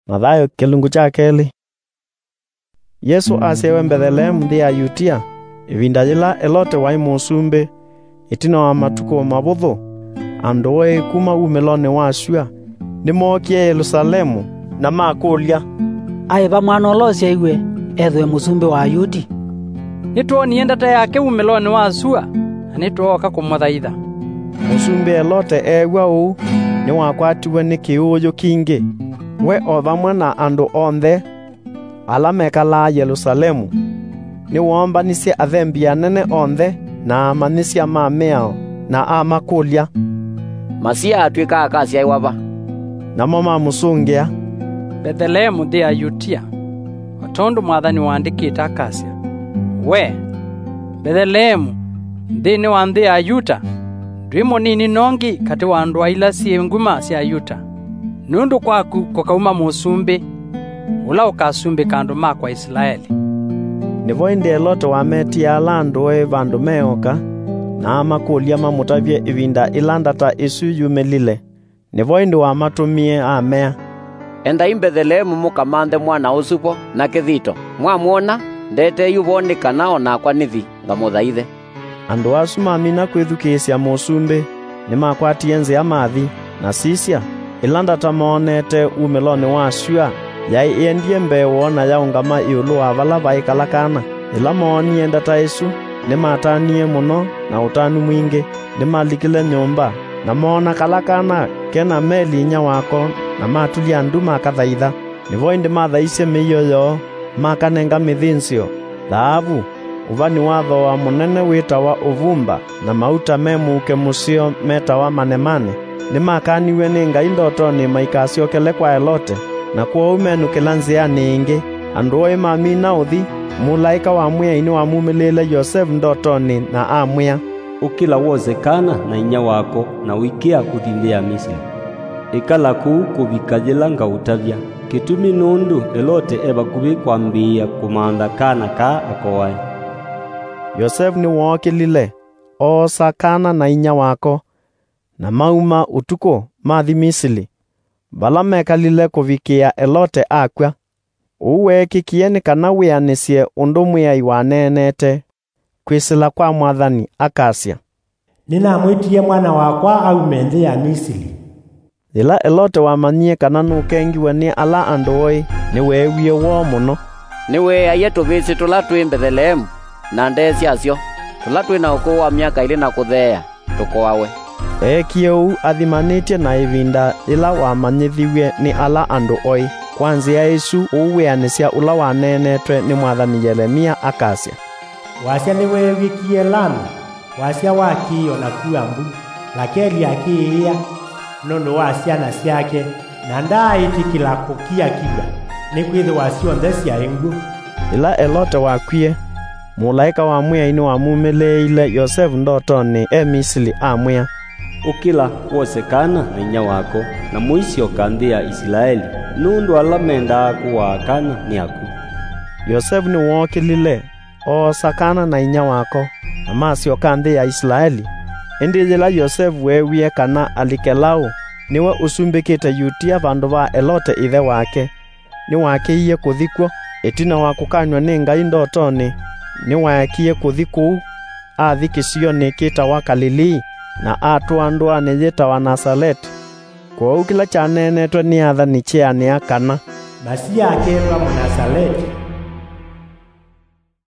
Mathayo kilungu cha keli. Yesu asewe Bethlehem ndi Ayutia ivinda yila elote wai musumbe itino wa matuko mabuthu andoe kuma umelone wasua nimokie Yerusalemu na makulia aiva mwana olosia iwe ethwe musumbe wa Ayudi nituonie ndata yake umelone wasua anituoka kumuthaitha. Musumbe elote ewa uu ni wakwatiwe ni kiuyo kingi we othamwe na andu onthe ala mekala Yerusalemu ni wombanisye athembi anene onthe na amanisya mameao na amakulia masia atwika akasi aiwava namo mamusungia Bethlehemu ndi Ayutia otondu mwathani wandikite akasia we Bethlehemu ndini wa nthi Ayuta ndwi munini nongi kati wa andu aila sie nguma cia Ayuta nundu kwaku kukauma musumbi ula ukasumbi kandu makwa Israeli. Nivo indi elote wametia alandu vandu meoka na amakulia mamutavye ivinda ilandata isu yumelile. Nivo indi wamatumie amea enda Bethlehemu mukamanthe mwana usupo na kithito mwamuona ndete yuvonika nao nakwa nithi ngamuthaithe. Andu asu mamina kwithukisya musumbi nimakwatie nzi ya mathi na sisya ilandata monete umelone wasua yai iendie mbewo na yaungama iulu wa vala vaikalakana ila moonie ndata isu nimatanie muno na utanu mwingi nimalikile nyumba na moona kalakana kena meli inya wako na matulia ndu makathaitha nivo indi mathaisye miyoyo makanenga mithinsio thaavu uvani watho wa munene witawa uvumba na mauta memuke musio metawa manemane nimakaniwe ni Ngai ndotoni maikasiokele kwa elote na kwa umenukila nziani ingi andu oi mamina uthi mulaika wa mwiaini wa mumilile Yosefu ndotoni na amwia ukila wozekana na inya wako na wikia kuthindia Misri ikala kuu kuvikajila ngautavya kitumi nundu elote eba kubi kwambia kumanda kana ka akowai. Yosefu ni wokilile osakana na inya wako na mauma utuko mathi Misri bala mekalile kuvikia elote akwa uwekikieni kana wianisye undu mwiai wanenete kwisila kwa mwathani akasia ninamwitie mwana wakwa aume nthi ya Misri. Ila elote wamanyie kana nukengiwe ni ala andoi ni wewie wo muno niwe ayetu visi tula twi Bethlehemu na ndesi asyo tula twi na ukuu wa miaka ili na kuthea tukoawe ekieu athimanitie na ivinda ila wamanyithiwe ni ala andu oi kwanzia isu uwianisya ula wanenetwe ni mwathani Yeremia akasia wasya niwe wikie Lamu wasya wakiyo na kuambu lakeli akiia nundu wa ciana ciake na ndaitikila kukia kiba ni kwithi wasyo nthecia ingu ila elote wakwie mulaika wa mwiaini wa mumeleile Yosefu ndotoni Misri amwia ukila wosekana na inya wako na muisyo kanthi ya Israeli nundu ala menda kuwakana ni aku. Yosefu ni wokilile osakana na inya wako na masyo kanthi ya Israeli indi yila Yosefu wewie kana alikelau niwe usumbikite yutia vandu va elote ithe wake ni wakiie kuthikwo itina wa kukanywa ni Ngai ndotoni ni wakiie kuthikwo athikisio ni kita wa Galilii na atu andu anejeta wa Nazareti kwa kila chanenetwe ni athani chiani akana masia aketwa Nazareti